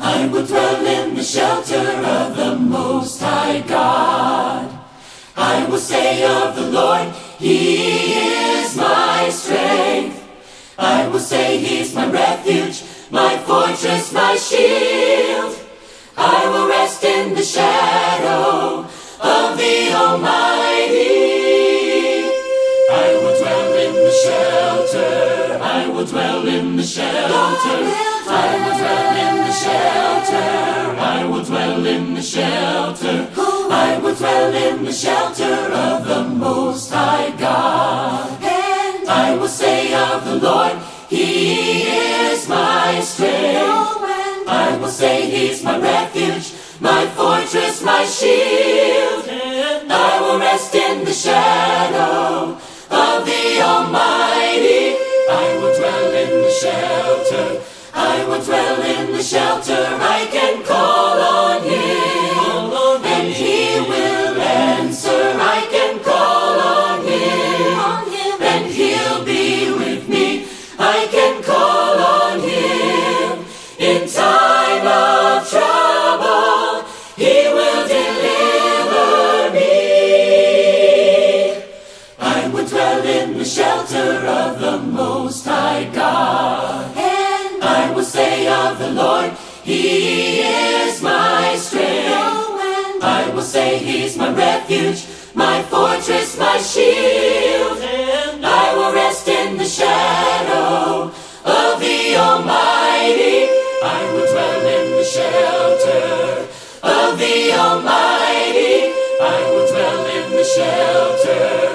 I will dwell in the shelter of the Most High God. I will say of the Lord, He is my strength. I will say He's my refuge, my fortress, my shield. I will rest in the shadow of the Almighty. I will dwell in the shelter. I will dwell in the shelter. I will dwell in the shelter. I will dwell in the shelter. I will dwell in the shelter of the Most High God. And I will say of the Lord, He is my strength. I will say He's my refuge, my fortress, my shield. And I will rest in the shadow of the Almighty. I will dwell in the shelter. I will dwell in the shelter. I can call on Him, and He will answer. I can call on Him, and He'll be with me. I can call on Him in time of trouble. He will deliver me. I will dwell in the shelter of the Most High God. And I will say of the Lord, He is my strength. I will say He's my refuge, my fortress, my shield. And I will rest in the shadow of the Almighty. I will dwell in the shelter of the Almighty. I will dwell in the shelter